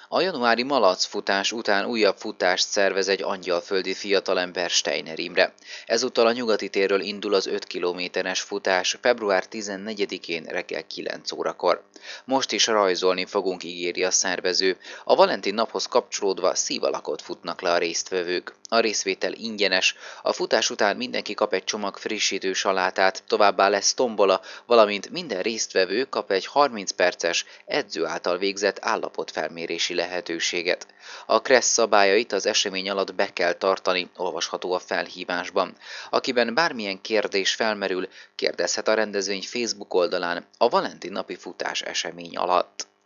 A januári malacfutás után újabb futást szervez egy angyalföldi fiatalember Steiner Imre. Ezúttal a nyugati térről indul az 5 kilométeres futás február 14-én reggel 9 órakor. Most is rajzolni fogunk, ígéri a szervező. A Valentin naphoz kapcsolódva szívalakot futnak le a résztvevők. A részvétel ingyenes, a futás után mindenki kap egy csomag frissítő salátát, továbbá lesz tombola, valamint minden résztvevő kap egy 30 perces edző által végzett állapotfelmérési lehetőséget. A KRESZ szabályait az esemény alatt be kell tartani, olvasható a felhívásban. Akiben bármilyen kérdés felmerül, kérdezhet a rendezvény Facebook oldalán a Valentin napi futás esemény alatt.